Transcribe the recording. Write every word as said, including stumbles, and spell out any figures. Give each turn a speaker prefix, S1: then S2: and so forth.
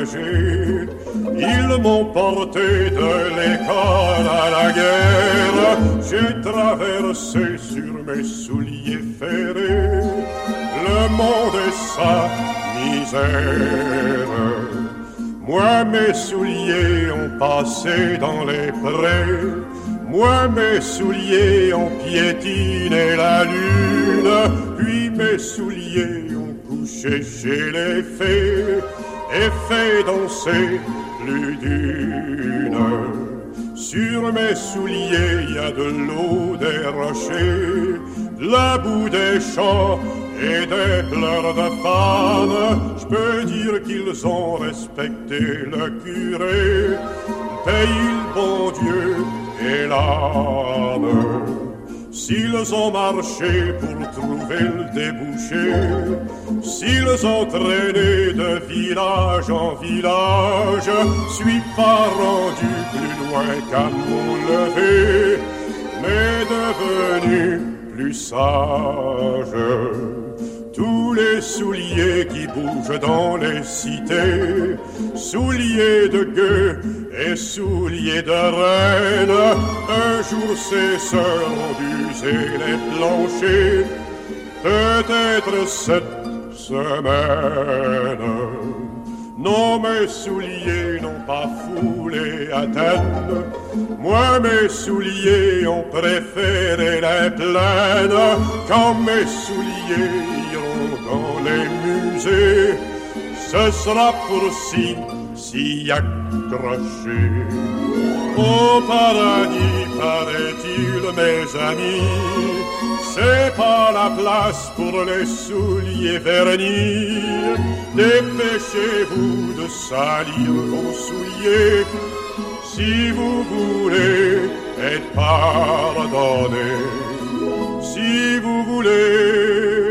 S1: voyager. Ils m'ont porté de l'école à la guerre. J'ai traversé sur mes souliers ferrés le monde et sa misère. Moi mes souliers ont passé dans les prés, moi mes souliers ont piétiné la lune, puis mes souliers ont couché chez les fées et fait danser plus d'une. Sur mes souliers y a de l'eau, des rochers, de la boue des champs et des pleurs de femmes. Je peux dire qu'ils ont respecté le curé, payé le bon Dieu et l'âme. S'ils ont marché pour trouver le débouché, s'ils ont traîné de village en village, suis pas rendu plus loin qu'à mon lever, mais devenu plus sage. Tous les souliers qui bougent dans les cités, souliers de gueux et souliers de reine, un jour cesseront d'user les planchers, peut-être cette semaine. Non, mes souliers n'ont pas foulé Athènes, moi mes souliers ont préféré les plaines. Quand mes souliers iront dans les musées, ce sera pour si, s'y accrocher. Au paradis, paraît-il, mes amis, c'est pas la place pour les souliers vernis. Dépêchez-vous de salir vos souliers si vous voulez être pardonné, si vous voulez